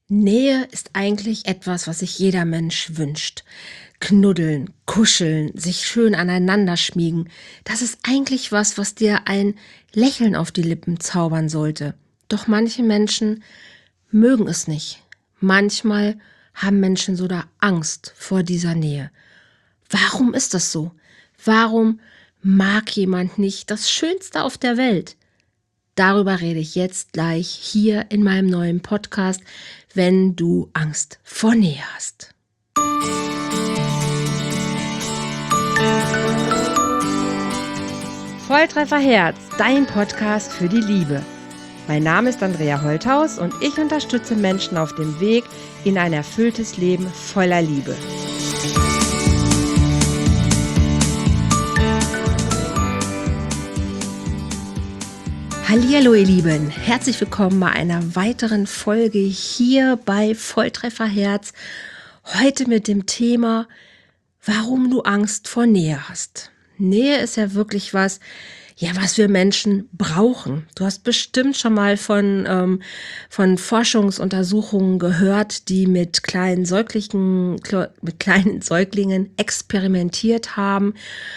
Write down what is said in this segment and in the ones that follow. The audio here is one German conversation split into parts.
Nähe ist eigentlich etwas, was sich jeder Mensch wünscht. Knuddeln, kuscheln, sich schön aneinander schmiegen. Das ist eigentlich was, was dir ein Lächeln auf die Lippen zaubern sollte. Doch manche Menschen mögen es nicht. Manchmal haben Menschen sogar Angst vor dieser Nähe. Warum ist das so? Warum mag jemand nicht das Schönste auf der Welt? Darüber rede ich jetzt gleich hier in meinem neuen Podcast, wenn du Angst vor Nähe hast. Volltreffer Herz, dein Podcast für die Liebe. Mein Name ist Andrea Holthaus und ich unterstütze Menschen auf dem Weg in ein erfülltes Leben voller Liebe. Hallihallo ihr Lieben, herzlich willkommen bei einer weiteren Folge hier bei Volltreffer Herz. Heute mit dem Thema, warum du Angst vor Nähe hast. Nähe ist ja wirklich was wir Menschen brauchen. Du hast bestimmt schon mal von Forschungsuntersuchungen gehört, die mit kleinen Säuglingen experimentiert haben,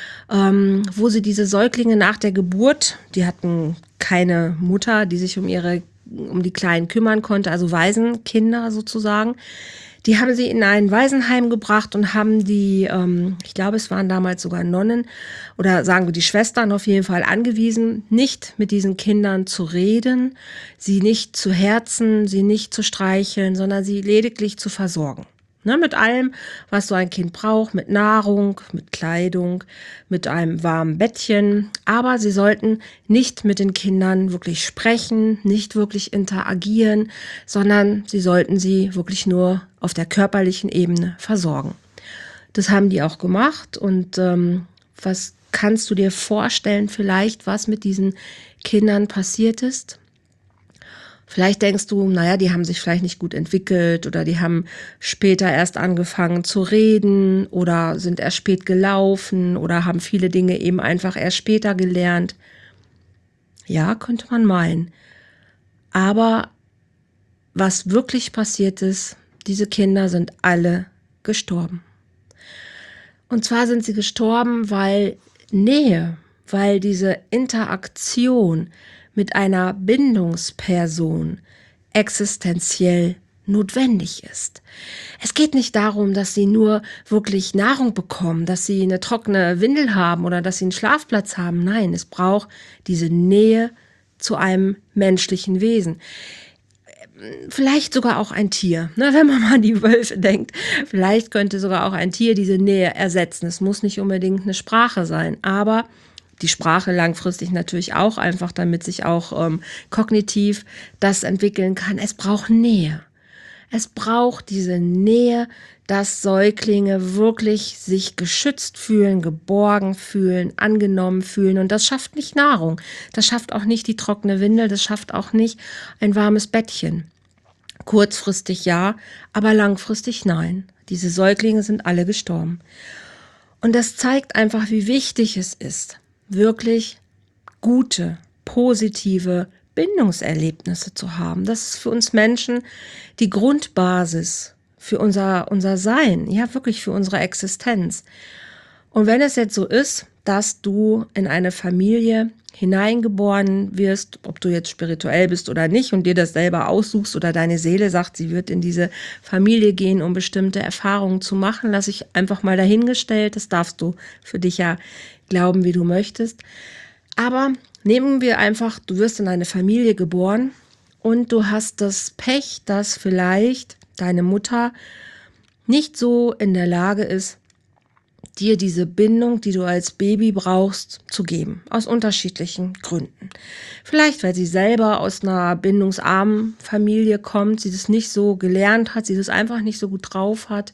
wo sie diese Säuglinge nach der Geburt, die hatten keine Mutter, die sich um die Kleinen kümmern konnte, also Waisenkinder sozusagen. Die haben sie in ein Waisenheim gebracht und haben die, ich glaube, es waren damals sogar Nonnen oder sagen wir die Schwestern auf jeden Fall angewiesen, nicht mit diesen Kindern zu reden, sie nicht zu herzen, sie nicht zu streicheln, sondern sie lediglich zu versorgen. Ne, mit allem, was so ein Kind braucht, mit Nahrung, mit Kleidung, mit einem warmen Bettchen. Aber sie sollten nicht mit den Kindern wirklich sprechen, nicht wirklich interagieren, sondern sie sollten sie wirklich nur auf der körperlichen Ebene versorgen. Das haben die auch gemacht. Und was kannst du dir vorstellen vielleicht, was mit diesen Kindern passiert ist? Vielleicht denkst du, die haben sich vielleicht nicht gut entwickelt oder die haben später erst angefangen zu reden oder sind erst spät gelaufen oder haben viele Dinge eben einfach erst später gelernt. Ja, könnte man meinen. Aber was wirklich passiert ist, diese Kinder sind alle gestorben. Und zwar sind sie gestorben, weil Nähe, weil diese Interaktion mit einer Bindungsperson existenziell notwendig ist. Es geht nicht darum, dass sie nur wirklich Nahrung bekommen, dass sie eine trockene Windel haben oder dass sie einen Schlafplatz haben. Nein, es braucht diese Nähe zu einem menschlichen Wesen. Vielleicht sogar auch ein Tier, wenn man mal an die Wölfe denkt. Vielleicht könnte sogar auch ein Tier diese Nähe ersetzen. Es muss nicht unbedingt eine Sprache sein, aber die Sprache langfristig natürlich auch, einfach damit sich auch kognitiv das entwickeln kann. Es braucht Nähe. Es braucht diese Nähe, dass Säuglinge wirklich sich geschützt fühlen, geborgen fühlen, angenommen fühlen. Und das schafft nicht Nahrung. Das schafft auch nicht die trockene Windel. Das schafft auch nicht ein warmes Bettchen. Kurzfristig ja, aber langfristig nein. Diese Säuglinge sind alle gestorben. Und das zeigt einfach, wie wichtig es ist, wirklich gute, positive Bindungserlebnisse zu haben. Das ist für uns Menschen die Grundbasis für unser Sein, ja wirklich für unsere Existenz. Und wenn es jetzt so ist, dass du in eine Familie hineingeboren wirst, ob du jetzt spirituell bist oder nicht und dir das selber aussuchst oder deine Seele sagt, sie wird in diese Familie gehen, um bestimmte Erfahrungen zu machen, lasse ich einfach mal dahingestellt. Das darfst du für dich ja glauben, wie du möchtest. Aber nehmen wir einfach, du wirst in eine Familie geboren und du hast das Pech, dass vielleicht deine Mutter nicht so in der Lage ist, dir diese Bindung, die du als Baby brauchst, zu geben. Aus unterschiedlichen Gründen. Vielleicht, weil sie selber aus einer bindungsarmen Familie kommt, sie das nicht so gelernt hat, sie das einfach nicht so gut drauf hat.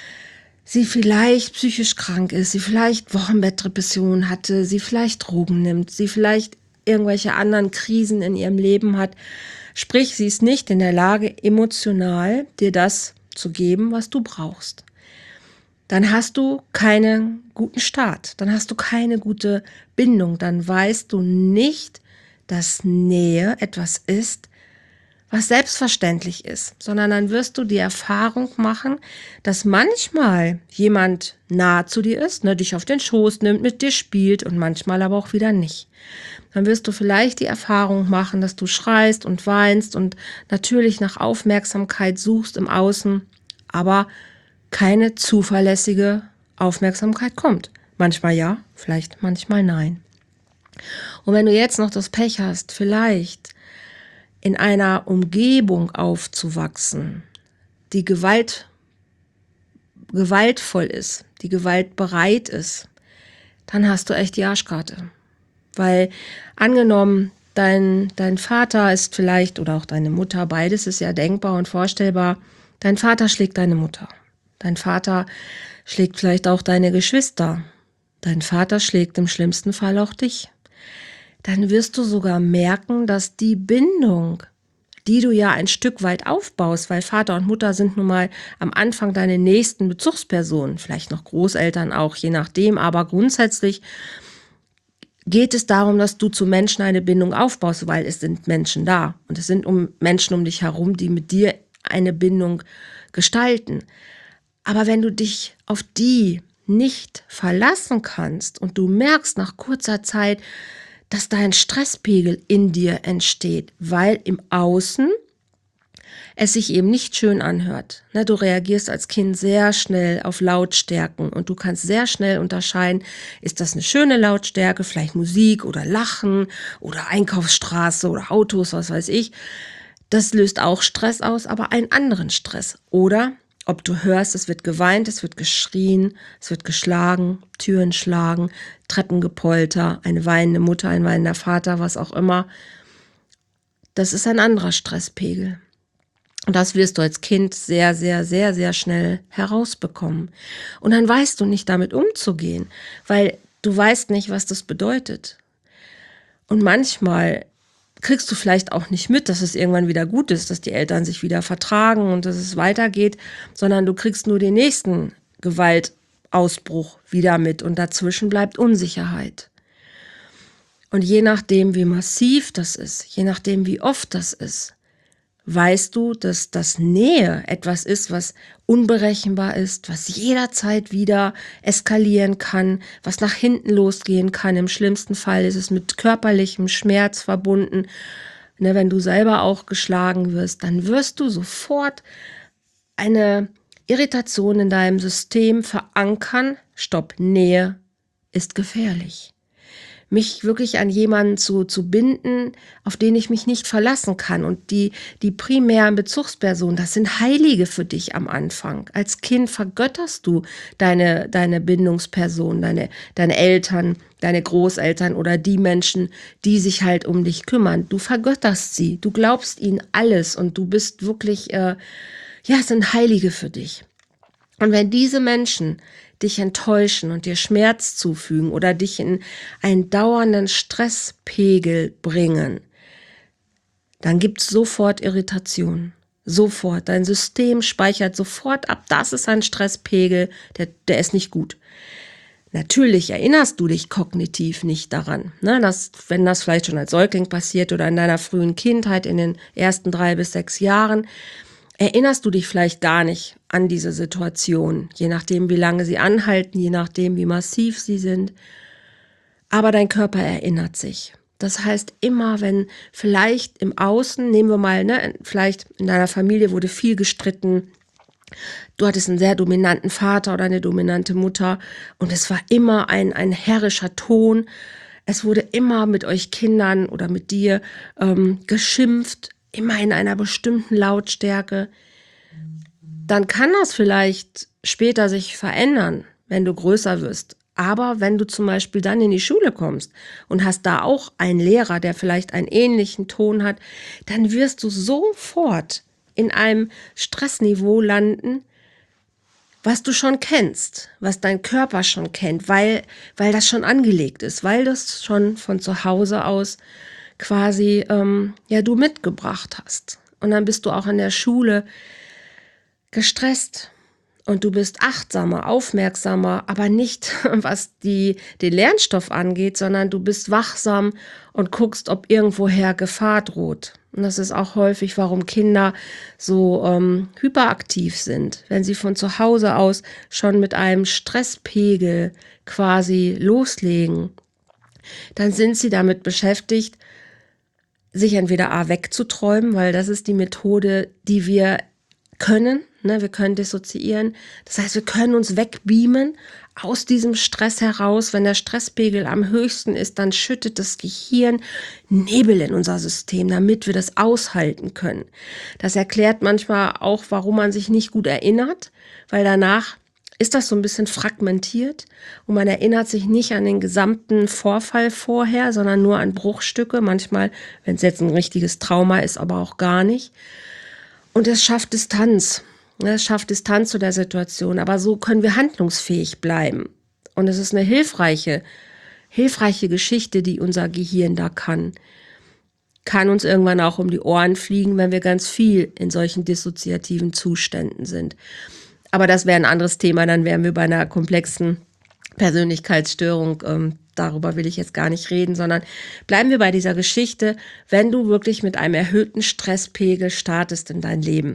Sie vielleicht psychisch krank ist, sie vielleicht Wochenbettdepressionen hatte, sie vielleicht Drogen nimmt, sie vielleicht irgendwelche anderen Krisen in ihrem Leben hat. Sprich, sie ist nicht in der Lage, emotional dir das zu geben, was du brauchst. Dann hast du keinen guten Start, dann hast du keine gute Bindung, dann weißt du nicht, dass Nähe etwas ist, was selbstverständlich ist, sondern dann wirst du die Erfahrung machen, dass manchmal jemand nah zu dir ist, ne, dich auf den Schoß nimmt, mit dir spielt und manchmal aber auch wieder nicht. Dann wirst du vielleicht die Erfahrung machen, dass du schreist und weinst und natürlich nach Aufmerksamkeit suchst im Außen, aber keine zuverlässige Aufmerksamkeit kommt. Manchmal ja, vielleicht manchmal nein. Und wenn du jetzt noch das Pech hast, vielleicht in einer Umgebung aufzuwachsen, die gewaltvoll ist, die gewaltbereit ist, dann hast du echt die Arschkarte. Weil angenommen, dein Vater ist vielleicht, oder auch deine Mutter, beides ist ja denkbar und vorstellbar, dein Vater schlägt deine Mutter. Dein Vater schlägt vielleicht auch deine Geschwister. Dein Vater schlägt im schlimmsten Fall auch dich. Dann wirst du sogar merken, dass die Bindung, die du ja ein Stück weit aufbaust, weil Vater und Mutter sind nun mal am Anfang deine nächsten Bezugspersonen, vielleicht noch Großeltern auch, je nachdem, aber grundsätzlich geht es darum, dass du zu Menschen eine Bindung aufbaust, weil es sind Menschen da und es sind Menschen um dich herum, die mit dir eine Bindung gestalten. Aber wenn du dich auf die nicht verlassen kannst und du merkst nach kurzer Zeit, dass dein Stresspegel in dir entsteht, weil im Außen es sich eben nicht schön anhört. Du reagierst als Kind sehr schnell auf Lautstärken und du kannst sehr schnell unterscheiden, ist das eine schöne Lautstärke, vielleicht Musik oder Lachen oder Einkaufsstraße oder Autos, was weiß ich. Das löst auch Stress aus, aber einen anderen Stress. Oder ob du hörst, es wird geweint, es wird geschrien, es wird geschlagen, Türen schlagen, Treppengepolter, eine weinende Mutter, ein weinender Vater, was auch immer. Das ist ein anderer Stresspegel. Und das wirst du als Kind sehr, sehr, sehr, sehr schnell herausbekommen. Und dann weißt du nicht, damit umzugehen, weil du weißt nicht, was das bedeutet. Und manchmal kriegst du vielleicht auch nicht mit, dass es irgendwann wieder gut ist, dass die Eltern sich wieder vertragen und dass es weitergeht, sondern du kriegst nur den nächsten Gewaltausbruch wieder mit und dazwischen bleibt Unsicherheit. Und je nachdem, wie massiv das ist, je nachdem, wie oft das ist, weißt du, dass das Nähe etwas ist, was unberechenbar ist, was jederzeit wieder eskalieren kann, was nach hinten losgehen kann. Im schlimmsten Fall ist es mit körperlichem Schmerz verbunden. Wenn du selber auch geschlagen wirst, dann wirst du sofort eine Irritation in deinem System verankern. Stopp, Nähe ist gefährlich. Mich wirklich an jemanden zu binden, auf den ich mich nicht verlassen kann. Und die primären Bezugspersonen, das sind Heilige für dich am Anfang. Als Kind vergötterst du deine Bindungsperson, deine Eltern, deine Großeltern oder die Menschen, die sich halt um dich kümmern. Du vergötterst sie, du glaubst ihnen alles und du bist wirklich, es sind Heilige für dich. Und wenn diese Menschen dich enttäuschen und dir Schmerz zufügen oder dich in einen dauernden Stresspegel bringen, dann gibt es sofort Irritation. Sofort. Dein System speichert sofort ab, das ist ein Stresspegel, der ist nicht gut. Natürlich erinnerst du dich kognitiv nicht daran, wenn das vielleicht schon als Säugling passiert oder in deiner frühen Kindheit, in den ersten 3 bis 6 Jahren, erinnerst du dich vielleicht gar nicht an diese Situation, je nachdem, wie lange sie anhalten, je nachdem, wie massiv sie sind. Aber dein Körper erinnert sich. Das heißt, immer wenn vielleicht im Außen, nehmen wir mal, vielleicht in deiner Familie wurde viel gestritten, du hattest einen sehr dominanten Vater oder eine dominante Mutter und es war immer ein herrischer Ton. Es wurde immer mit euch Kindern oder mit dir geschimpft, immer in einer bestimmten Lautstärke, dann kann das vielleicht später sich verändern, wenn du größer wirst. Aber wenn du zum Beispiel dann in die Schule kommst und hast da auch einen Lehrer, der vielleicht einen ähnlichen Ton hat, dann wirst du sofort in einem Stressniveau landen, was du schon kennst, was dein Körper schon kennt, weil das schon angelegt ist, weil das schon von zu Hause aus quasi du mitgebracht hast. Und dann bist du auch in der Schule gestresst. und du bist achtsamer, aufmerksamer, aber nicht was den Lernstoff angeht, sondern du bist wachsam und guckst, ob irgendwoher Gefahr droht. Und das ist auch häufig, warum Kinder so hyperaktiv sind, wenn sie von zu Hause aus schon mit einem Stresspegel quasi loslegen. Dann sind sie damit beschäftigt, sich entweder wegzuträumen, weil das ist die Methode, die wir können. Wir können dissoziieren. Das heißt, wir können uns wegbeamen aus diesem Stress heraus. Wenn der Stresspegel am höchsten ist, dann schüttet das Gehirn Nebel in unser System, damit wir das aushalten können. Das erklärt manchmal auch, warum man sich nicht gut erinnert, weil danach ist das so ein bisschen fragmentiert und man erinnert sich nicht an den gesamten Vorfall vorher, sondern nur an Bruchstücke. Manchmal, wenn es jetzt ein richtiges Trauma ist, aber auch gar nicht. Und es schafft Distanz. Es schafft Distanz zu der Situation. Aber so können wir handlungsfähig bleiben. Und es ist eine hilfreiche Geschichte, die unser Gehirn da kann. Kann uns irgendwann auch um die Ohren fliegen, wenn wir ganz viel in solchen dissoziativen Zuständen sind. Aber das wäre ein anderes Thema, dann wären wir bei einer komplexen Persönlichkeitsstörung. Darüber will ich jetzt gar nicht reden, sondern bleiben wir bei dieser Geschichte, wenn du wirklich mit einem erhöhten Stresspegel startest in dein Leben.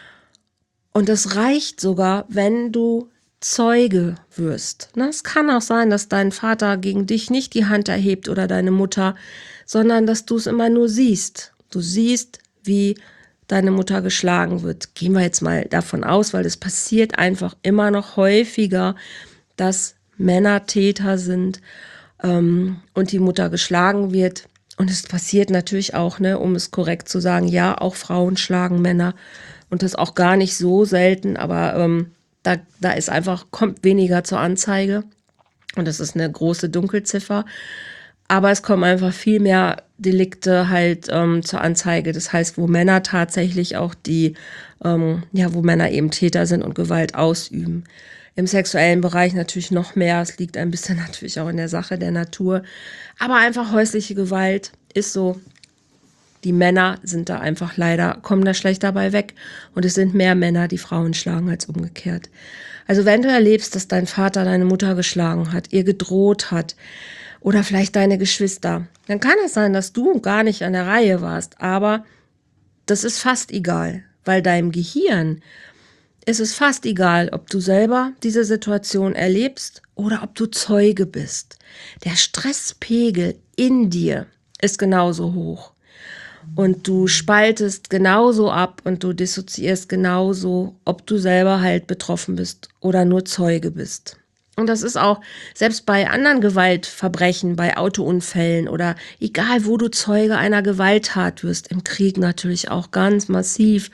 Und es reicht sogar, wenn du Zeuge wirst. Es kann auch sein, dass dein Vater gegen dich nicht die Hand erhebt oder deine Mutter, sondern dass du es immer nur siehst. Du siehst, wie deine Mutter geschlagen wird. Gehen wir jetzt mal davon aus, weil es passiert einfach immer noch häufiger, dass Männer Täter sind und die Mutter geschlagen wird. Und es passiert natürlich auch, um es korrekt zu sagen, ja, auch Frauen schlagen Männer. Und das auch gar nicht so selten, aber da ist einfach, kommt weniger zur Anzeige. Und das ist eine große Dunkelziffer. Aber es kommen einfach viel mehr Delikte halt zur Anzeige. Das heißt, wo Männer tatsächlich auch wo Männer eben Täter sind und Gewalt ausüben. Im sexuellen Bereich natürlich noch mehr. Es liegt ein bisschen natürlich auch in der Sache der Natur. Aber einfach häusliche Gewalt ist so. Die Männer sind da einfach leider, kommen da schlecht dabei weg. Und es sind mehr Männer, die Frauen schlagen, als umgekehrt. Also wenn du erlebst, dass dein Vater deine Mutter geschlagen hat, ihr gedroht hat, oder vielleicht deine Geschwister, dann kann es sein, dass du gar nicht an der Reihe warst. Aber das ist fast egal, weil deinem Gehirn ist es fast egal, ob du selber diese Situation erlebst oder ob du Zeuge bist. Der Stresspegel in dir ist genauso hoch. Und du spaltest genauso ab und du dissoziierst genauso, ob du selber halt betroffen bist oder nur Zeuge bist. Und das ist auch selbst bei anderen Gewaltverbrechen, bei Autounfällen oder egal, wo du Zeuge einer Gewalttat wirst, im Krieg natürlich auch ganz massiv.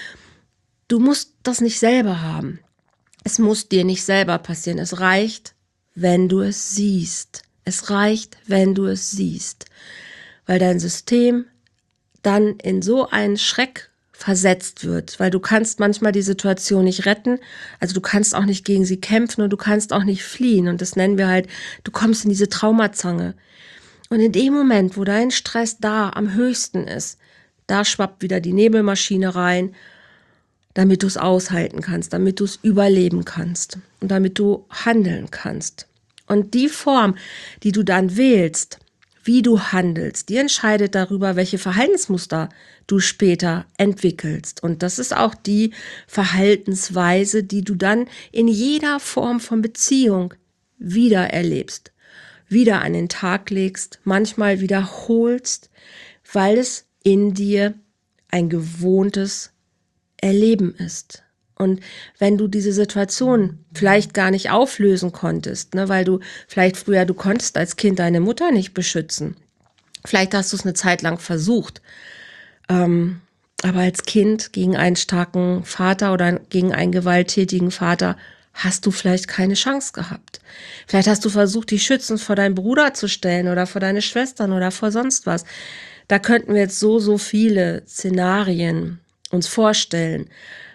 Du musst das nicht selber haben. Es muss dir nicht selber passieren. Es reicht, wenn du es siehst. Es reicht, wenn du es siehst. Weil dein System dann in so einen Schreck versetzt wird, weil du kannst manchmal die Situation nicht retten, also du kannst auch nicht gegen sie kämpfen und du kannst auch nicht fliehen und das nennen wir halt, du kommst in diese Traumazange. Und in dem Moment, wo dein Stress da am höchsten ist, da schwappt wieder die Nebelmaschine rein, damit du es aushalten kannst, damit du es überleben kannst und damit du handeln kannst. Und die Form, die du dann wählst, wie du handelst, die entscheidet darüber, welche Verhaltensmuster du später entwickelst. Und das ist auch die Verhaltensweise, die du dann in jeder Form von Beziehung wieder erlebst, wieder an den Tag legst, manchmal wiederholst, weil es in dir ein gewohntes Erleben ist. Und wenn du diese Situation vielleicht gar nicht auflösen konntest, weil du vielleicht früher, du konntest als Kind deine Mutter nicht beschützen. Vielleicht hast du es eine Zeit lang versucht. Aber als Kind gegen einen starken Vater oder gegen einen gewalttätigen Vater hast du vielleicht keine Chance gehabt. Vielleicht hast du versucht, dich schützend vor deinen Bruder zu stellen oder vor deine Schwestern oder vor sonst was. Da könnten wir jetzt so viele Szenarien uns vorstellen.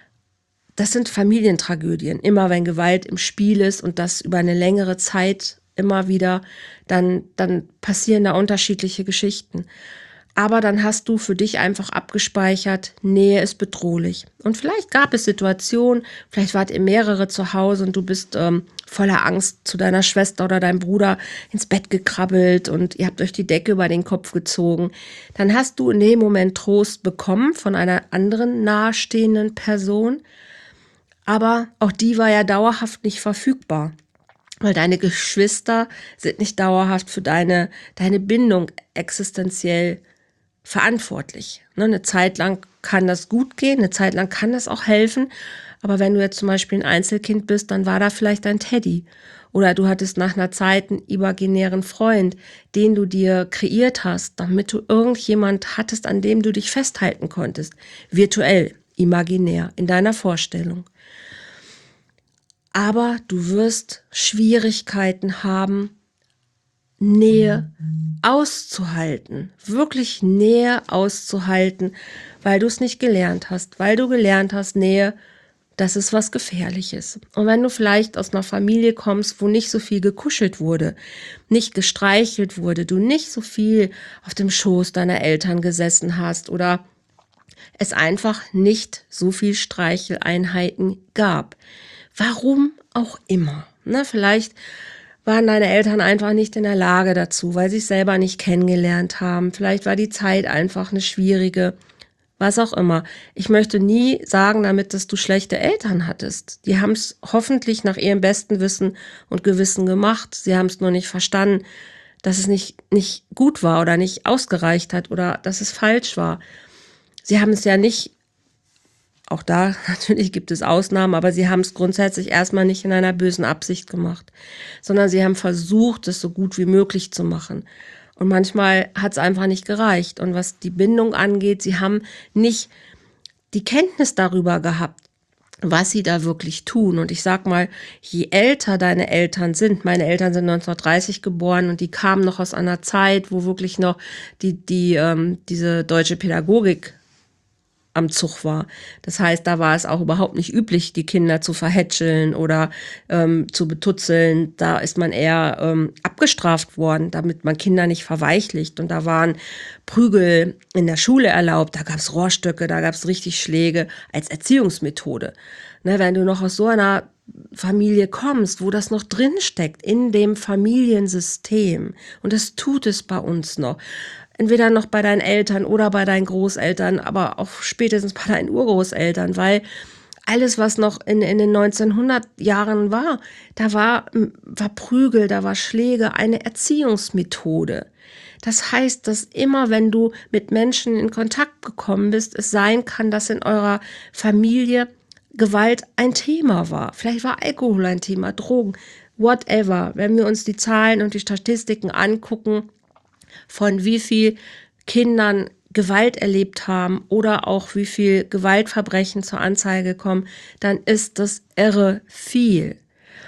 Das sind Familientragödien. Immer wenn Gewalt im Spiel ist und das über eine längere Zeit immer wieder, dann passieren da unterschiedliche Geschichten. Aber dann hast du für dich einfach abgespeichert, Nähe ist bedrohlich. Und vielleicht gab es Situationen, vielleicht wart ihr mehrere zu Hause und du bist voller Angst zu deiner Schwester oder deinem Bruder ins Bett gekrabbelt und ihr habt euch die Decke über den Kopf gezogen. Dann hast du in dem Moment Trost bekommen von einer anderen nahestehenden Person. Aber auch die war ja dauerhaft nicht verfügbar. Weil deine Geschwister sind nicht dauerhaft für deine Bindung existenziell verantwortlich. Ne, eine Zeit lang kann das gut gehen, eine Zeit lang kann das auch helfen. Aber wenn du jetzt zum Beispiel ein Einzelkind bist, dann war da vielleicht dein Teddy. Oder du hattest nach einer Zeit einen imaginären Freund, den du dir kreiert hast, damit du irgendjemand hattest, an dem du dich festhalten konntest. Virtuell, imaginär, in deiner Vorstellung. Aber du wirst Schwierigkeiten haben, Nähe auszuhalten, wirklich Nähe auszuhalten, weil du es nicht gelernt hast, weil du gelernt hast, Nähe, das ist was Gefährliches. Und wenn du vielleicht aus einer Familie kommst, wo nicht so viel gekuschelt wurde, nicht gestreichelt wurde, du nicht so viel auf dem Schoß deiner Eltern gesessen hast oder es einfach nicht so viel Streicheleinheiten gab. Warum auch immer. Ne, vielleicht waren deine Eltern einfach nicht in der Lage dazu, weil sie es selber nicht kennengelernt haben. Vielleicht war die Zeit einfach eine schwierige, was auch immer. Ich möchte nie sagen damit, dass du schlechte Eltern hattest. Die haben es hoffentlich nach ihrem besten Wissen und Gewissen gemacht. Sie haben es nur nicht verstanden, dass es nicht gut war oder nicht ausgereicht hat oder dass es falsch war. Sie haben es ja nicht, auch da natürlich gibt es Ausnahmen, aber sie haben es grundsätzlich erstmal nicht in einer bösen Absicht gemacht, sondern sie haben versucht, es so gut wie möglich zu machen. Und manchmal hat es einfach nicht gereicht. Und was die Bindung angeht, sie haben nicht die Kenntnis darüber gehabt, was sie da wirklich tun. Und ich sag mal, je älter deine Eltern sind, meine Eltern sind 1930 geboren und die kamen noch aus einer Zeit, wo wirklich noch diese deutsche Pädagogik am Zug war. Das heißt, da war es auch überhaupt nicht üblich, die Kinder zu verhätscheln oder zu betutzeln. Da ist man eher abgestraft worden, damit man Kinder nicht verweichlicht. Und da waren Prügel in der Schule erlaubt, da gab es Rohrstöcke, da gab es richtig Schläge als Erziehungsmethode. Ne, wenn du noch aus so einer Familie kommst, wo das noch drin steckt, in dem Familiensystem, und das tut es bei uns noch, entweder noch bei deinen Eltern oder bei deinen Großeltern, aber auch spätestens bei deinen Urgroßeltern, weil alles, was noch in den 1900 Jahren war, da war Prügel, da war Schläge, eine Erziehungsmethode. Das heißt, dass immer, wenn du mit Menschen in Kontakt gekommen bist, es sein kann, dass in eurer Familie Gewalt ein Thema war. Vielleicht war Alkohol ein Thema, Drogen, whatever. Wenn wir uns die Zahlen und die Statistiken angucken, von wie viel Kindern Gewalt erlebt haben oder auch wie viel Gewaltverbrechen zur Anzeige kommen, dann ist das irre viel.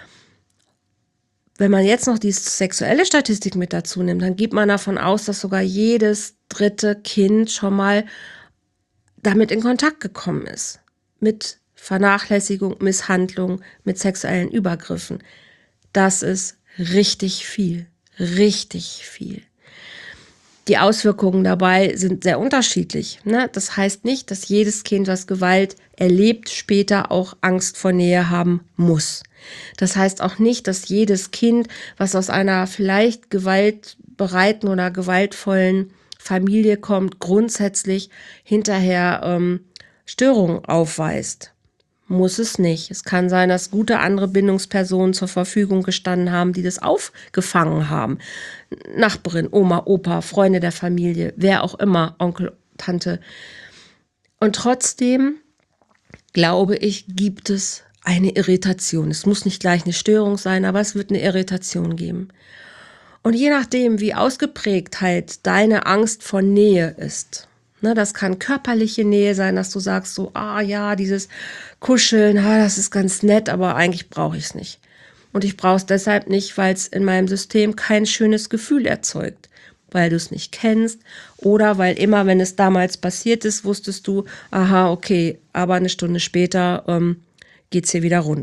Wenn man jetzt noch die sexuelle Statistik mit dazu nimmt, dann geht man davon aus, dass sogar jedes dritte Kind schon mal damit in Kontakt gekommen ist. Mit Vernachlässigung, Misshandlung, mit sexuellen Übergriffen. Das ist richtig viel. Richtig viel. Die Auswirkungen dabei sind sehr unterschiedlich. Ne? Das heißt nicht, dass jedes Kind, was Gewalt erlebt, später auch Angst vor Nähe haben muss. Das heißt auch nicht, dass jedes Kind, was aus einer vielleicht gewaltbereiten oder gewaltvollen Familie kommt, grundsätzlich hinterher Störungen aufweist. Muss es nicht. Es kann sein, dass gute andere Bindungspersonen zur Verfügung gestanden haben, die das aufgefangen haben. Nachbarin, Oma, Opa, Freunde der Familie, wer auch immer, Onkel, Tante. Und trotzdem, glaube ich, gibt es eine Irritation. Es muss nicht gleich eine Störung sein, aber es wird eine Irritation geben. Und je nachdem, wie ausgeprägt halt deine Angst vor Nähe ist, ne, das kann körperliche Nähe sein, dass du sagst so, ja, dieses Kuscheln, das ist ganz nett, aber eigentlich brauche ich es nicht. Und ich brauche es deshalb nicht, weil es in meinem System kein schönes Gefühl erzeugt, weil du es nicht kennst oder weil immer, wenn es damals passiert ist, wusstest du, okay, aber eine Stunde später geht's hier wieder rund.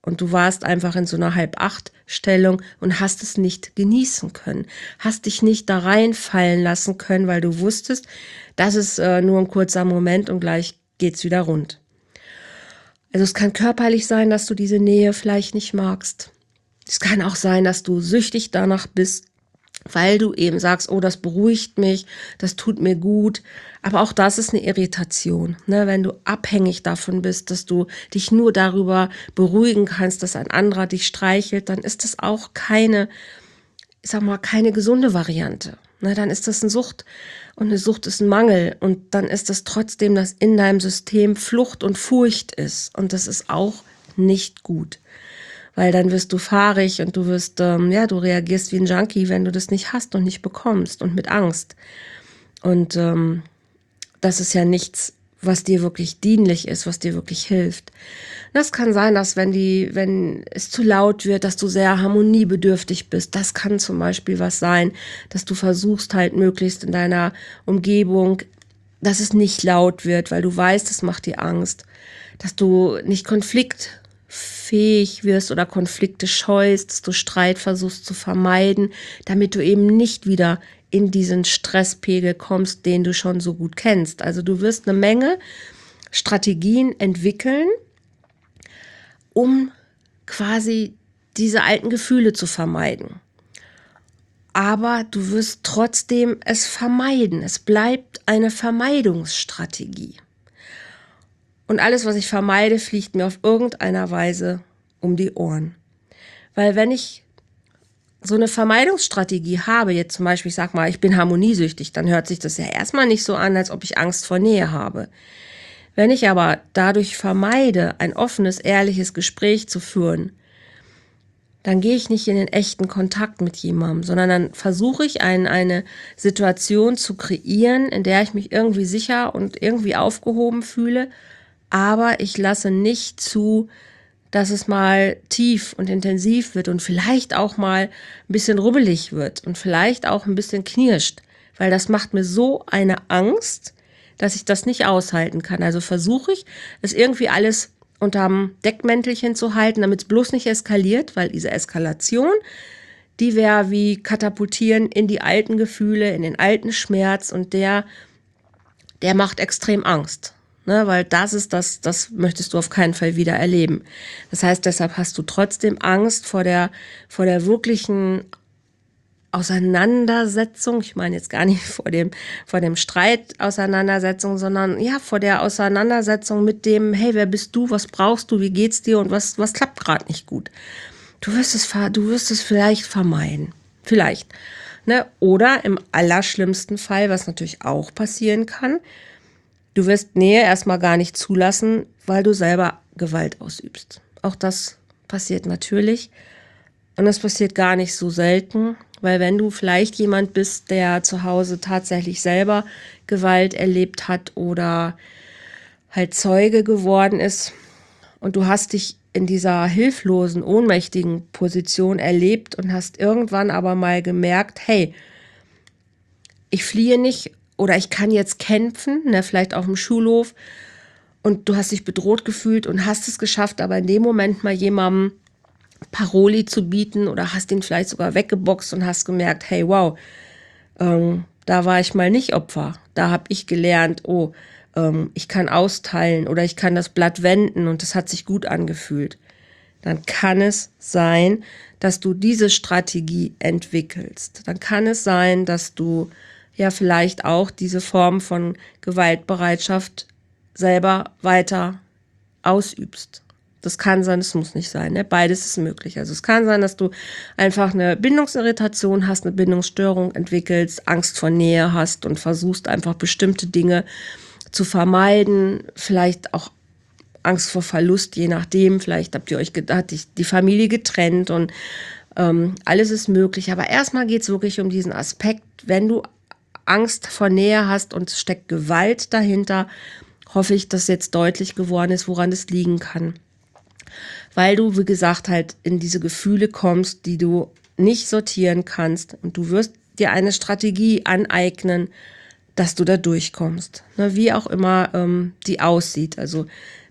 und du warst einfach in so einer Halb-acht-Stellung und hast es nicht genießen können, hast dich nicht da reinfallen lassen können, weil du wusstest, das ist nur ein kurzer Moment und gleich geht's wieder rund. Also es kann körperlich sein, dass du diese Nähe vielleicht nicht magst. Es kann auch sein, dass du süchtig danach bist, weil du eben sagst, oh, das beruhigt mich, das tut mir gut. Aber auch das ist eine Irritation, ne? Wenn du abhängig davon bist, dass du dich nur darüber beruhigen kannst, dass ein anderer dich streichelt, dann ist das auch keine, ich sag mal, keine gesunde Variante. Ne? Dann ist das eine Sucht und eine Sucht ist ein Mangel und dann ist das trotzdem, dass in deinem System Flucht und Furcht ist und das ist auch nicht gut. Weil dann wirst du fahrig und du wirst, du reagierst wie ein Junkie, wenn du das nicht hast und nicht bekommst und mit Angst. Und das ist ja nichts, was dir wirklich dienlich ist, was dir wirklich hilft. Das kann sein, dass wenn es zu laut wird, dass du sehr harmoniebedürftig bist. Das kann zum Beispiel was sein, dass du versuchst halt möglichst in deiner Umgebung, dass es nicht laut wird, weil du weißt, es macht dir Angst. Dass du nicht konfliktfähig wirst oder Konflikte scheust, dass du Streit versuchst zu vermeiden, damit du eben nicht wieder in diesen Stresspegel kommst, den du schon so gut kennst. Also du wirst eine Menge Strategien entwickeln, um quasi diese alten Gefühle zu vermeiden. Aber du wirst trotzdem es vermeiden. Es bleibt eine Vermeidungsstrategie. Und alles, was ich vermeide, fliegt mir auf irgendeiner Weise um die Ohren. Weil wenn ich so eine Vermeidungsstrategie habe, jetzt zum Beispiel, ich sag mal, ich bin harmoniesüchtig, dann hört sich das ja erstmal nicht so an, als ob ich Angst vor Nähe habe. Wenn ich aber dadurch vermeide, ein offenes, ehrliches Gespräch zu führen, dann gehe ich nicht in den echten Kontakt mit jemandem, sondern dann versuche ich eine Situation zu kreieren, in der ich mich irgendwie sicher und irgendwie aufgehoben fühle, aber ich lasse nicht zu, dass es mal tief und intensiv wird und vielleicht auch mal ein bisschen rubbelig wird und vielleicht auch ein bisschen knirscht, weil das macht mir so eine Angst, dass ich das nicht aushalten kann. Also versuche ich, es irgendwie alles unterm Deckmäntelchen zu halten, damit es bloß nicht eskaliert, weil diese Eskalation, die wäre wie katapultieren in die alten Gefühle, in den alten Schmerz und der macht extrem Angst. Ne, weil das möchtest du auf keinen Fall wieder erleben. Das heißt, deshalb hast du trotzdem Angst vor der wirklichen Auseinandersetzung. Ich meine jetzt gar nicht vor dem Streit Auseinandersetzung, sondern ja, vor der Auseinandersetzung mit dem, hey, wer bist du, was brauchst du, wie geht's dir und was klappt gerade nicht gut. Du wirst es vielleicht vermeiden. Vielleicht. Ne? Oder im allerschlimmsten Fall, was natürlich auch passieren kann, du wirst Nähe erstmal gar nicht zulassen, weil du selber Gewalt ausübst. Auch das passiert natürlich. Und das passiert gar nicht so selten, weil wenn du vielleicht jemand bist, der zu Hause tatsächlich selber Gewalt erlebt hat oder halt Zeuge geworden ist und du hast dich in dieser hilflosen, ohnmächtigen Position erlebt und hast irgendwann aber mal gemerkt, hey, ich fliehe nicht, oder ich kann jetzt kämpfen, ne, vielleicht auf dem Schulhof und du hast dich bedroht gefühlt und hast es geschafft, aber in dem Moment mal jemandem Paroli zu bieten oder hast ihn vielleicht sogar weggeboxt und hast gemerkt, hey, wow, da war ich mal nicht Opfer. Da habe ich gelernt, ich kann austeilen oder ich kann das Blatt wenden und das hat sich gut angefühlt. Dann kann es sein, dass du diese Strategie entwickelst. Dann kann es sein, dass du ja vielleicht auch diese Form von Gewaltbereitschaft selber weiter ausübst. Das kann sein, es muss nicht sein. Ne? Beides ist möglich. Also es kann sein, dass du einfach eine Bindungsirritation hast, eine Bindungsstörung entwickelst, Angst vor Nähe hast und versuchst einfach bestimmte Dinge zu vermeiden. Vielleicht auch Angst vor Verlust, je nachdem. Vielleicht hat die Familie getrennt und alles ist möglich. Aber erstmal geht es wirklich um diesen Aspekt, wenn du Angst vor Nähe hast und es steckt Gewalt dahinter, hoffe ich, dass jetzt deutlich geworden ist, woran es liegen kann. Weil du, wie gesagt, halt in diese Gefühle kommst, die du nicht sortieren kannst und du wirst dir eine Strategie aneignen, dass du da durchkommst. Ne, wie auch immer die aussieht. Also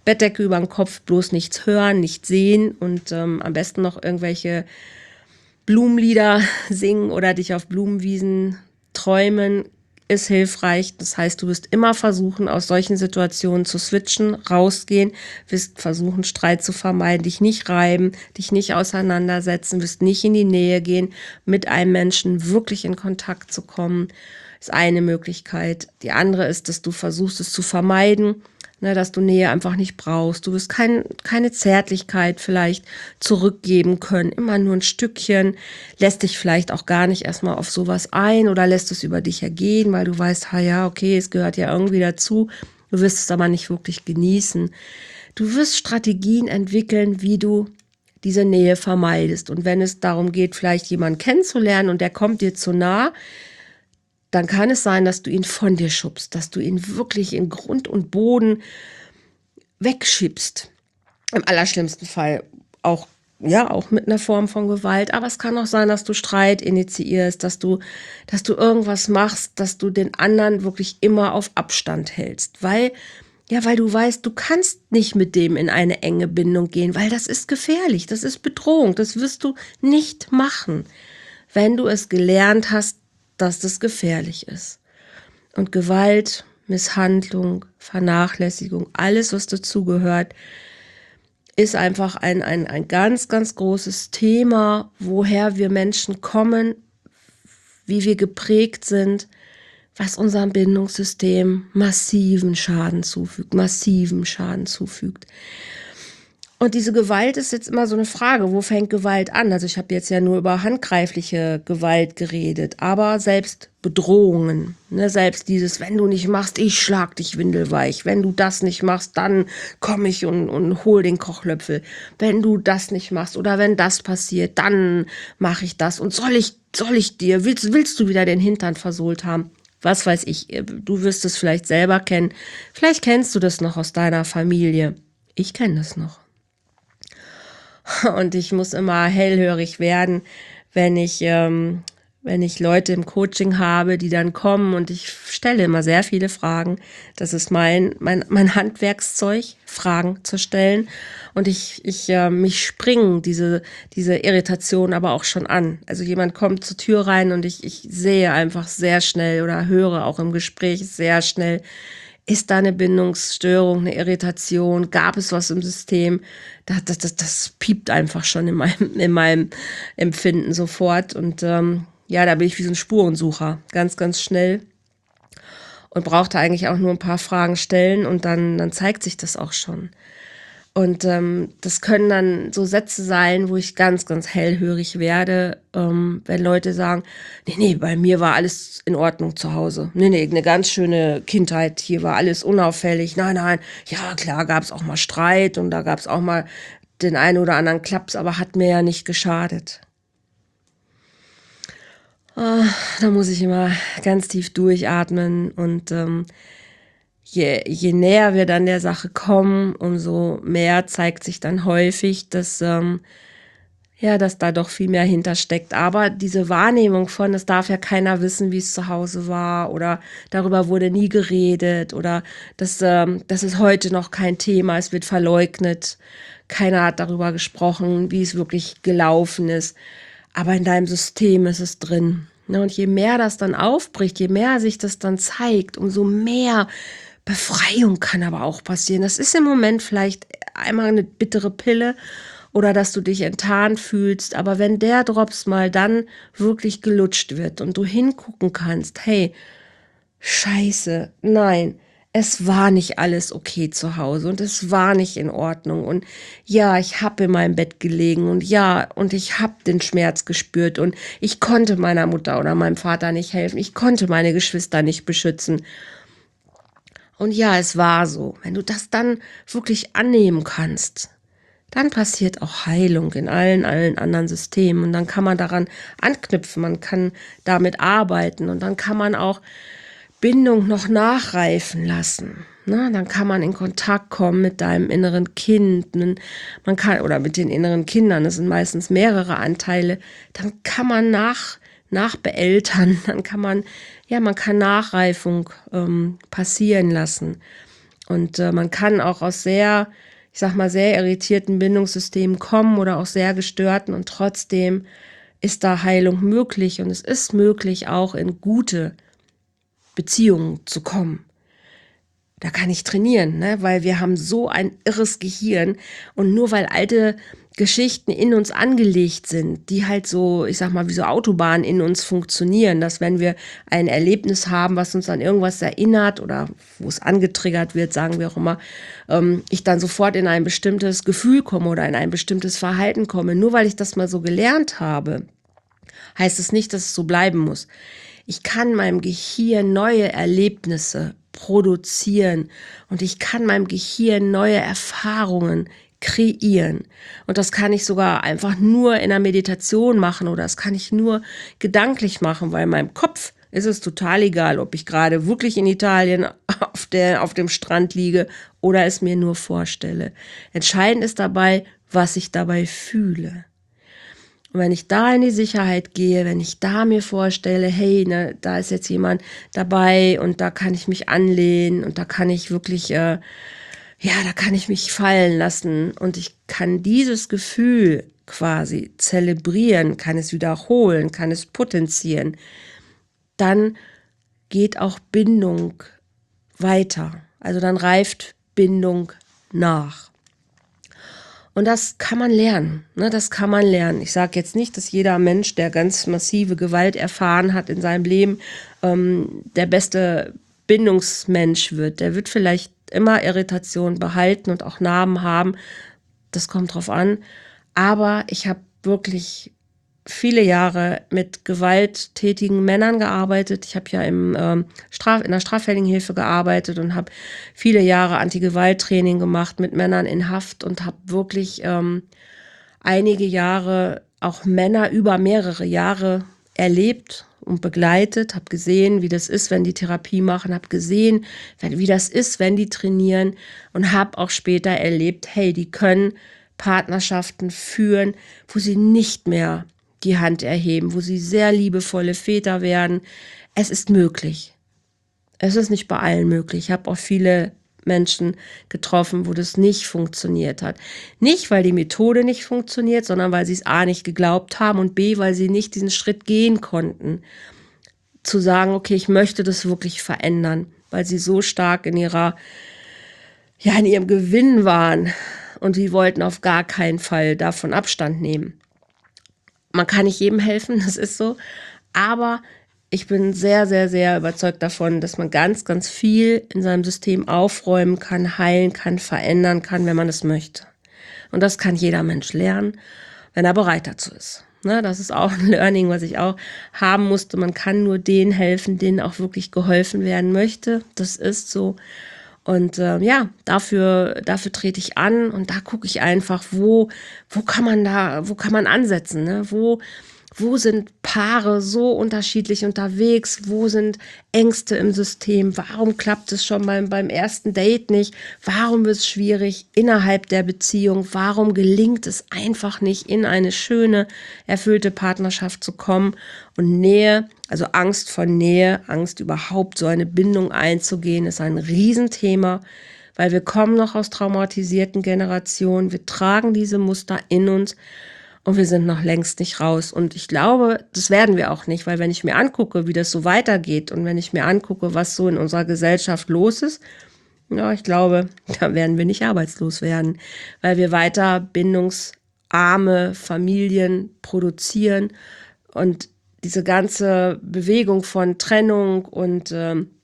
Bettdecke über den Kopf, bloß nichts hören, nichts sehen und am besten noch irgendwelche Blumenlieder singen oder dich auf Blumenwiesen träumen, ist hilfreich. Das heißt, du wirst immer versuchen, aus solchen Situationen zu switchen, rausgehen, wirst versuchen, Streit zu vermeiden, dich nicht reiben, dich nicht auseinandersetzen, wirst nicht in die Nähe gehen, mit einem Menschen wirklich in Kontakt zu kommen. Ist eine Möglichkeit. Die andere ist, dass du versuchst, es zu vermeiden, ne, dass du Nähe einfach nicht brauchst. Du wirst keine Zärtlichkeit vielleicht zurückgeben können, immer nur ein Stückchen, lässt dich vielleicht auch gar nicht erstmal auf sowas ein oder lässt es über dich ergehen, weil du weißt, ja, okay, es gehört ja irgendwie dazu. Du wirst es aber nicht wirklich genießen. Du wirst Strategien entwickeln, wie du diese Nähe vermeidest. Und wenn es darum geht, vielleicht jemanden kennenzulernen und der kommt dir zu nah, dann kann es sein, dass du ihn von dir schubst, dass du ihn wirklich in Grund und Boden wegschiebst. Im allerschlimmsten Fall auch mit einer Form von Gewalt. Aber es kann auch sein, dass du Streit initiierst, dass du irgendwas machst, dass du den anderen wirklich immer auf Abstand hältst. Weil du weißt, du kannst nicht mit dem in eine enge Bindung gehen, weil das ist gefährlich, das ist Bedrohung, das wirst du nicht machen, wenn du es gelernt hast, dass das gefährlich ist. Und Gewalt, Misshandlung, Vernachlässigung, alles, was dazugehört, ist einfach ein ganz, ganz großes Thema, woher wir Menschen kommen, wie wir geprägt sind, was unserem Bindungssystem massiven Schaden zufügt. Und diese Gewalt ist jetzt immer so eine Frage, wo fängt Gewalt an? Also ich habe jetzt ja nur über handgreifliche Gewalt geredet, aber selbst Bedrohungen, ne, selbst dieses, wenn du nicht machst, ich schlag dich windelweich, wenn du das nicht machst, dann komme ich und hol den Kochlöffel, wenn du das nicht machst oder wenn das passiert, dann mache ich das und soll ich dir, willst du wieder den Hintern versohlt haben? Was weiß ich, du wirst es vielleicht selber kennen, vielleicht kennst du das noch aus deiner Familie, ich kenne das noch. Und ich muss immer hellhörig werden, wenn ich Leute im Coaching habe, die dann kommen und ich stelle immer sehr viele Fragen. Das ist mein Handwerkszeug, Fragen zu stellen. Und mich springen diese Irritation aber auch schon an. Also jemand kommt zur Tür rein und ich sehe einfach sehr schnell oder höre auch im Gespräch sehr schnell, ist da eine Bindungsstörung, eine Irritation? Gab es was im System? Das piept einfach schon in meinem Empfinden sofort. Und da bin ich wie so ein Spurensucher, ganz, ganz schnell. Und brauchte eigentlich auch nur ein paar Fragen stellen und dann zeigt sich das auch schon. Und das können dann so Sätze sein, wo ich ganz, ganz hellhörig werde, wenn Leute sagen, nee, bei mir war alles in Ordnung zu Hause. Nee, eine ganz schöne Kindheit, hier war alles unauffällig. Nein, ja klar gab es auch mal Streit und da gab es auch mal den einen oder anderen Klaps, aber hat mir ja nicht geschadet. Da muss ich immer ganz tief durchatmen und je näher wir dann der Sache kommen, umso mehr zeigt sich dann häufig, dass da doch viel mehr hintersteckt. Aber diese Wahrnehmung von, es darf ja keiner wissen, wie es zu Hause war oder darüber wurde nie geredet oder das ist heute noch kein Thema, es wird verleugnet. Keiner hat darüber gesprochen, wie es wirklich gelaufen ist. Aber in deinem System ist es drin. Und je mehr das dann aufbricht, je mehr sich das dann zeigt, umso mehr Befreiung kann aber auch passieren. Das ist im Moment vielleicht einmal eine bittere Pille oder dass du dich enttarnt fühlst. Aber wenn der Drops mal dann wirklich gelutscht wird und du hingucken kannst, hey, Scheiße, nein, es war nicht alles okay zu Hause und es war nicht in Ordnung. Und ja, ich habe in meinem Bett gelegen und ich habe den Schmerz gespürt und ich konnte meiner Mutter oder meinem Vater nicht helfen. Ich konnte meine Geschwister nicht beschützen. Und ja, es war so. Wenn du das dann wirklich annehmen kannst, dann passiert auch Heilung in allen anderen Systemen. Und dann kann man daran anknüpfen, man kann damit arbeiten und dann kann man auch Bindung noch nachreifen lassen. Dann kann man in Kontakt kommen mit deinem inneren Kind. Oder mit den inneren Kindern, das sind meistens mehrere Anteile. Dann kann man nachbeeltern, man kann Nachreifung passieren lassen. Und man kann auch aus sehr, ich sag mal, sehr irritierten Bindungssystemen kommen oder auch sehr gestörten und trotzdem ist da Heilung möglich und es ist möglich, auch in gute Beziehungen zu kommen. Da kann ich trainieren, ne? Weil wir haben so ein irres Gehirn und nur weil alte Geschichten in uns angelegt sind, die halt so, ich sag mal, wie so Autobahnen in uns funktionieren, dass wenn wir ein Erlebnis haben, was uns an irgendwas erinnert oder wo es angetriggert wird, sagen wir auch immer, ich dann sofort in ein bestimmtes Gefühl komme oder in ein bestimmtes Verhalten komme. Nur weil ich das mal so gelernt habe, heißt es nicht, dass es so bleiben muss. Ich kann meinem Gehirn neue Erlebnisse produzieren und ich kann meinem Gehirn neue Erfahrungen kreieren. Und das kann ich sogar einfach nur in der Meditation machen oder das kann ich nur gedanklich machen, weil in meinem Kopf ist es total egal, ob ich gerade wirklich in Italien auf dem Strand liege oder es mir nur vorstelle. Entscheidend ist dabei, was ich dabei fühle. Und wenn ich da in die Sicherheit gehe, wenn ich da mir vorstelle, hey, ne, da ist jetzt jemand dabei und da kann ich mich anlehnen und da kann ich wirklich, da kann ich mich fallen lassen und ich kann dieses Gefühl quasi zelebrieren, kann es wiederholen, kann es potenzieren, dann geht auch Bindung weiter. Also dann reift Bindung nach. Und das kann man lernen, ne? Das kann man lernen. Ich sage jetzt nicht, dass jeder Mensch, der ganz massive Gewalt erfahren hat in seinem Leben, der beste Bindungsmensch wird. Der wird vielleicht immer Irritation behalten und auch Narben haben. Das kommt drauf an. Aber ich habe wirklich viele Jahre mit gewalttätigen Männern gearbeitet. Ich habe ja in der Straffälligenhilfe gearbeitet und habe viele Jahre Anti-Gewalt-Training gemacht mit Männern in Haft und habe wirklich einige Jahre auch Männer über mehrere Jahre erlebt und begleitet, habe gesehen, wie das ist, wenn die Therapie machen, habe gesehen, wie das ist, wenn die trainieren und habe auch später erlebt, hey, die können Partnerschaften führen, wo sie nicht mehr die Hand erheben, wo sie sehr liebevolle Väter werden. Es ist möglich. Es ist nicht bei allen möglich. Ich habe auch viele Menschen getroffen, wo das nicht funktioniert hat. Nicht, weil die Methode nicht funktioniert, sondern weil sie es A nicht geglaubt haben und B, weil sie nicht diesen Schritt gehen konnten, zu sagen, okay, ich möchte das wirklich verändern, weil sie so stark in ihrem Gewinn waren und sie wollten auf gar keinen Fall davon Abstand nehmen. Man kann nicht jedem helfen, das ist so. Aber ich bin sehr, sehr, sehr überzeugt davon, dass man ganz, ganz viel in seinem System aufräumen kann, heilen kann, verändern kann, wenn man es möchte. Und das kann jeder Mensch lernen, wenn er bereit dazu ist. Ne, das ist auch ein Learning, was ich auch haben musste. Man kann nur denen helfen, denen auch wirklich geholfen werden möchte. Das ist so. Und dafür trete ich an und da gucke ich einfach, wo kann man ansetzen, ne? Wo sind Paare so unterschiedlich unterwegs? Wo sind Ängste im System? Warum klappt es schon beim ersten Date nicht? Warum wird es schwierig innerhalb der Beziehung? Warum gelingt es einfach nicht, in eine schöne, erfüllte Partnerschaft zu kommen? Und Nähe, also Angst vor Nähe, Angst überhaupt so eine Bindung einzugehen, ist ein Riesenthema, weil wir kommen noch aus traumatisierten Generationen. Wir tragen diese Muster in uns. Und wir sind noch längst nicht raus. Und ich glaube, das werden wir auch nicht, weil wenn ich mir angucke, wie das so weitergeht und wenn ich mir angucke, was so in unserer Gesellschaft los ist, ja, ich glaube, da werden wir nicht arbeitslos werden, weil wir weiter bindungsarme Familien produzieren und diese ganze Bewegung von Trennung und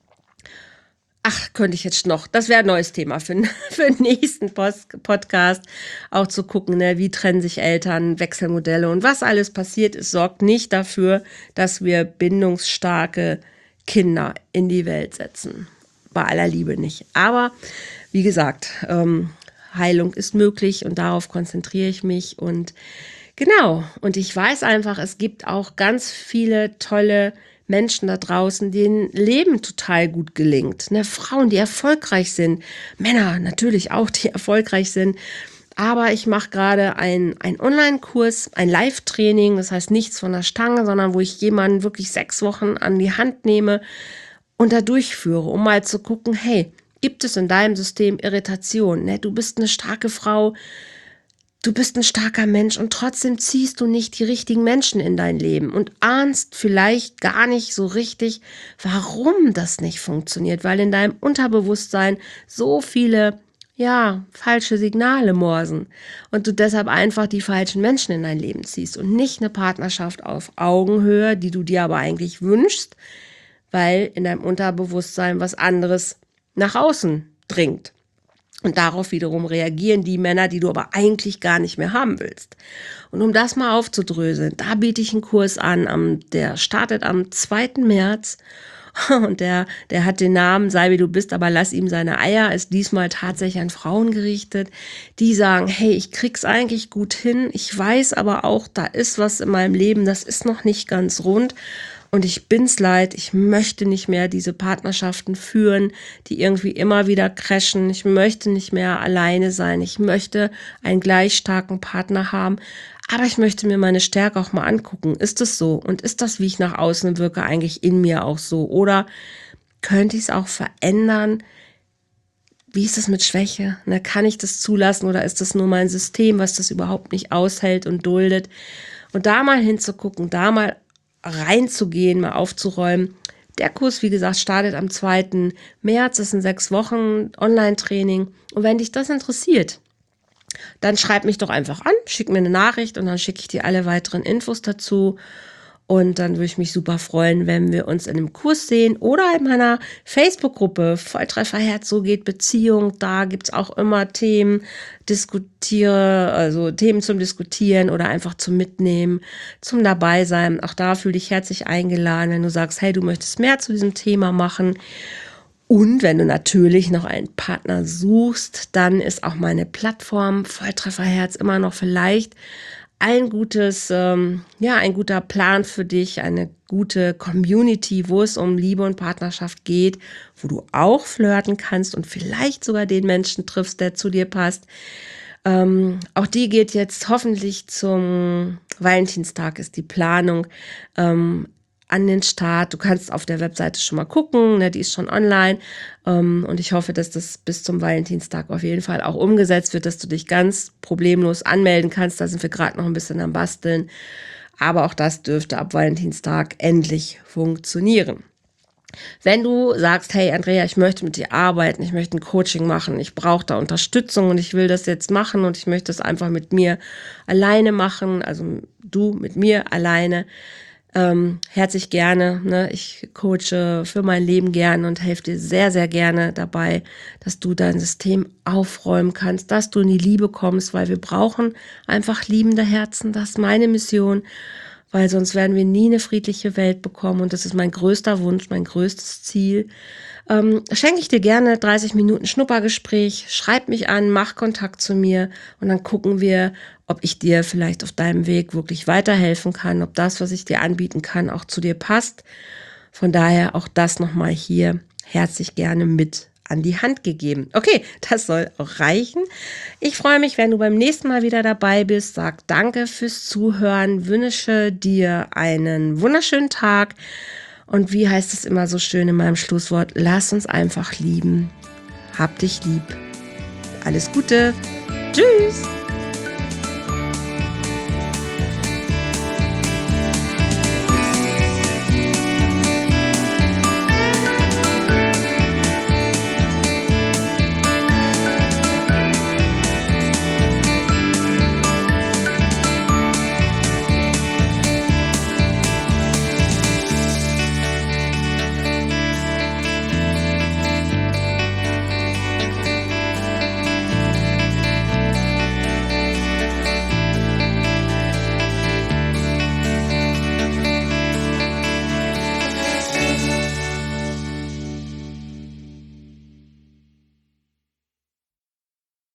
könnte ich jetzt noch, das wäre ein neues Thema für den nächsten Podcast, auch zu gucken, ne, wie trennen sich Eltern, Wechselmodelle und was alles passiert ist, sorgt nicht dafür, dass wir bindungsstarke Kinder in die Welt setzen. Bei aller Liebe nicht. Aber wie gesagt, Heilung ist möglich und darauf konzentriere ich mich und genau. Und ich weiß einfach, es gibt auch ganz viele tolle Menschen da draußen, denen Leben total gut gelingt. Ne? Frauen, die erfolgreich sind. Männer natürlich auch, die erfolgreich sind. Aber ich mache gerade einen Online-Kurs, ein Live-Training. Das heißt nichts von der Stange, sondern wo ich jemanden wirklich 6 Wochen an die Hand nehme und da durchführe, um mal zu gucken, hey, Gibt es in deinem System Irritation? Ne? Du bist eine starke Frau, du bist ein starker Mensch und trotzdem ziehst du nicht die richtigen Menschen in dein Leben und ahnst vielleicht gar nicht so richtig, warum das nicht funktioniert, weil in deinem Unterbewusstsein so viele, ja, falsche Signale morsen und du deshalb einfach die falschen Menschen in dein Leben ziehst und nicht eine Partnerschaft auf Augenhöhe, die du dir aber eigentlich wünschst, weil in deinem Unterbewusstsein was anderes nach außen dringt. Und darauf wiederum reagieren die Männer, die du aber eigentlich gar nicht mehr haben willst. Und um das mal aufzudröseln, da biete ich einen Kurs an, der startet am 2. März. Und der hat den Namen Sei wie du bist, aber lass ihm seine Eier, ist diesmal tatsächlich an Frauen gerichtet, die sagen, hey, ich krieg's eigentlich gut hin, ich weiß aber auch, da ist was in meinem Leben, das ist noch nicht ganz rund. Und ich bin's leid, ich möchte nicht mehr diese Partnerschaften führen, die irgendwie immer wieder crashen. Ich möchte nicht mehr alleine sein. Ich möchte einen gleich starken Partner haben. Aber ich möchte mir meine Stärke auch mal angucken. Ist es so? Und ist das, wie ich nach außen wirke, eigentlich in mir auch so? Oder könnte ich es auch verändern? Wie ist es mit Schwäche? Ne, kann ich das zulassen oder ist das nur mein System, was das überhaupt nicht aushält und duldet? Und da mal hinzugucken, da mal reinzugehen, mal aufzuräumen. Der Kurs, wie gesagt, startet am 2. März. Das sind 6 Wochen Online-Training. Und wenn dich das interessiert, dann schreib mich doch einfach an, schick mir eine Nachricht und dann schicke ich dir alle weiteren Infos dazu. Und dann würde ich mich super freuen, wenn wir uns in einem Kurs sehen oder in meiner Facebook-Gruppe Volltrefferherz, so geht Beziehung. Da gibt's auch immer Themen, also Themen zum Diskutieren oder einfach zum Mitnehmen, zum Dabeisein. Auch da fühle dich herzlich eingeladen, wenn du sagst, hey, du möchtest mehr zu diesem Thema machen. Und wenn du natürlich noch einen Partner suchst, dann ist auch meine Plattform Volltrefferherz immer noch vielleicht ein guter Plan für dich, eine gute Community, wo es um Liebe und Partnerschaft geht, wo du auch flirten kannst und vielleicht sogar den Menschen triffst, der zu dir passt. Auch die geht jetzt hoffentlich zum Valentinstag, ist die Planung an den Start. Du kannst auf der Webseite schon mal gucken, ne, die ist schon online. Und ich hoffe, dass das bis zum Valentinstag auf jeden Fall auch umgesetzt wird, dass du dich ganz problemlos anmelden kannst. Da sind wir gerade noch ein bisschen am Basteln. Aber auch das dürfte ab Valentinstag endlich funktionieren. Wenn du sagst, hey Andrea, ich möchte mit dir arbeiten, ich möchte ein Coaching machen, ich brauche da Unterstützung und ich will das jetzt machen und ich möchte es einfach mit mir alleine machen, also du mit mir alleine, herzlich gerne. Ne? Ich coache für mein Leben gerne und helfe dir sehr, sehr gerne dabei, dass du dein System aufräumen kannst, dass du in die Liebe kommst, weil wir brauchen einfach liebende Herzen. Das ist meine Mission, weil sonst werden wir nie eine friedliche Welt bekommen und das ist mein größter Wunsch, mein größtes Ziel. Schenke ich dir gerne 30 Minuten Schnuppergespräch, schreib mich an, mach Kontakt zu mir und dann gucken wir, ob ich dir vielleicht auf deinem Weg wirklich weiterhelfen kann, ob das, was ich dir anbieten kann, auch zu dir passt. Von daher auch das nochmal hier herzlich gerne mit an die Hand gegeben. Okay, das soll auch reichen. Ich freue mich, wenn du beim nächsten Mal wieder dabei bist. Sag danke fürs Zuhören, wünsche dir einen wunderschönen Tag. Und wie heißt es immer so schön in meinem Schlusswort? Lass uns einfach lieben. Hab dich lieb. Alles Gute. Tschüss.